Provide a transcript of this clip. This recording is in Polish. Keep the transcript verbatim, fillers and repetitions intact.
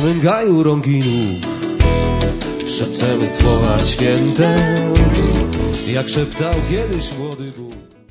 białym gaju Ronginu szepcemy słowa święte, jak szeptał kiedyś młody Bóg.